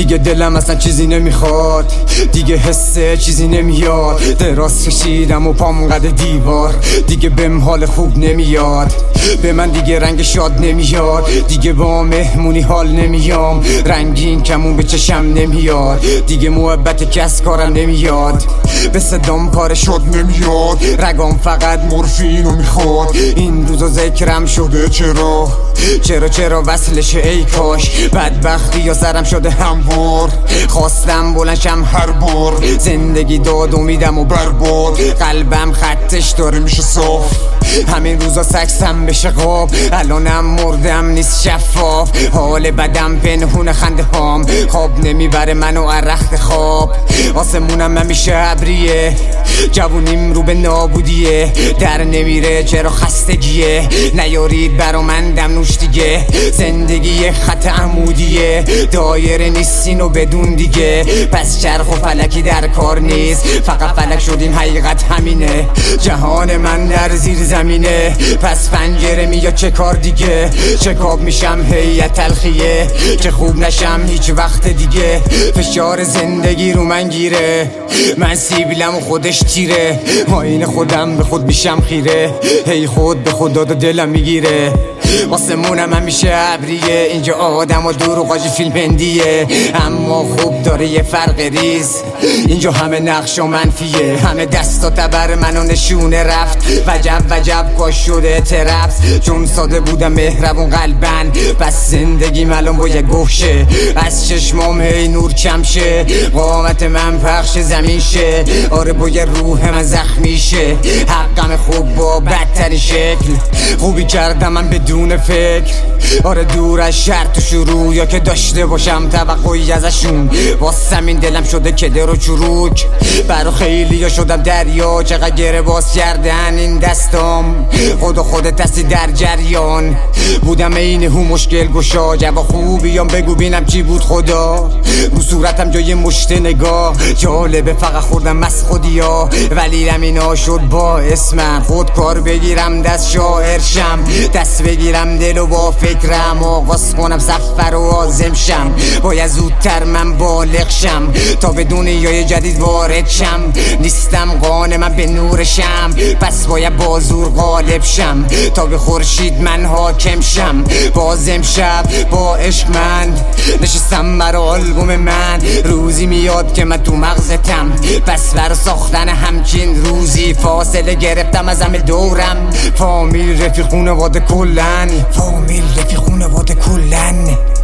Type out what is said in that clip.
دیگه دلم اصلا چیزی نمیخواد، دیگه حسه چیزی نمیاد. دراز کشیدم و پام قد دیوار، دیگه بهم حال خوب نمیاد. به من دیگه رنگ شاد نمیاد، دیگه با مهمونی حال نمیام. رنگین کمون به چشم نمیاد، دیگه محبت کس کارم نمیاد. به صدام پاره شد نمیاد، رگام فقط مورفینو میخواد. این روزا ذکرم شده چرا وصلشه ای کاش. بدبختی یا سرم شده هموار، خواستم بلنشم هر بار. زندگی داد امیدم و برباد، قلبم خطش داره میشه صاف. همین روزا سکسم بشه قاب، الانم مردم نیست شفاف. حال بدم پنهون خنده هام، خواب نمیبره منو رخت خواب. آسمونم همیشه ابریه، جوونیم رو به نابودیه. در نمیره چرا خستگیه، نیارید برا من دم نوش دیگه. زندگی خط عمودیه، دایره نیستین و بدون دیگه. پس چرخ و فلکی در کار نیست، فقط فلک شدیم حقیقت همینه. جهان من در زیر زمینه، پس پنجره میاد چه کار دیگه. چکاب میشم هیئت تلخیه، که خوب نشم هیچ وقت دیگه. فشار زندگی رو من گیره، من سیبیلم و خودش تیره. آینه خودم به خود میشم خیره، هی خود به خود داد و دلم میگیره. آسمونم همیشه ابریه، اینجا آدم و دروغاجی فیلم هندیه. اما خوب داره یه فرق ریز، اینجا همه نقش و منفیه. همه دستا تبر منو نشونه رفت، وجب کاش شده ترفت. چون ساده بودم مهربون قلبن، پس زندگی ملون با یه گوشه. از چشمام هی نور کم شه، قامت من پخش زمین شه. آره با یه روح من زخمی شه، حقم خوب با بدتری شکل. خوبی کردم من بدون فکر، آره دور از شرط و شروع. یا که داشته باشم توقعی ازشون، واسم این دلم شده کدر و چروک. برا خیلی یا شدم دریا، چقدر گره باز کردن این دستام. خودت هستی در جریان، بودم این هو مشکل گشا. جواب خوبیام بگو بینم چی بود خدا. رو صورتم جای مشت نگاه، جالبه فقط خوردم از خودیا. ولی اینا شد باعث من خودکار بگیرم، دست شاعر شم. دست بگیرم دل و با فکرم آغاز کنم سفر و عازم شم. باید زودتر من بالغ شم تا به دنیای جدید وارد شم. نیستم قانع من به نور شم، پس باید با زور غالب شم تا به خورشید من حاکم شم. باز امشب با عشق من نشستم برا آلبوم من. روزی میاد که من تو مغزتم، پس برا ساختن همچین روزی فاصله گرفتم از همه دورم. فامیل رفیق خونواده کلن،